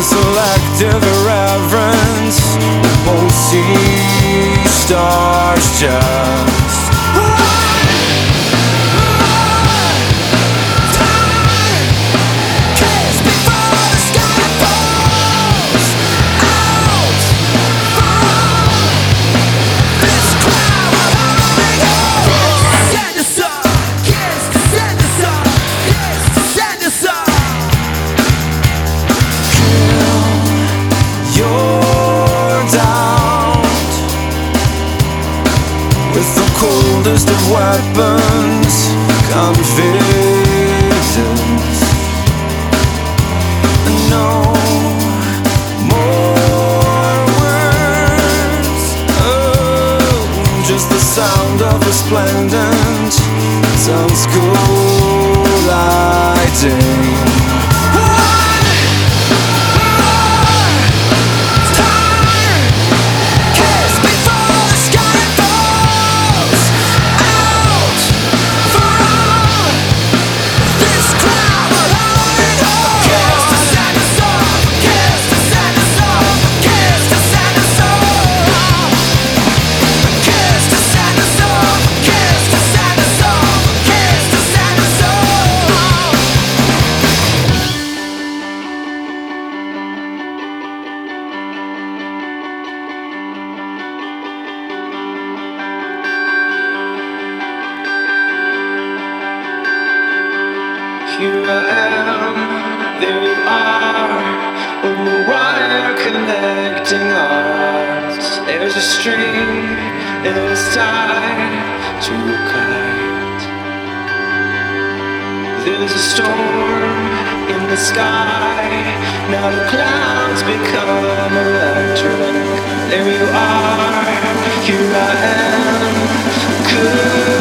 selective irreverence. Won't see stars just coldest of weapons, confidence. No more words, oh, just the sound of resplendent sun's colliding. Here I am, there you are, on the wire connecting hearts. There's a string and it's tied to a kite. There's a storm in the sky, now the clouds become electric. There you are, here I am, could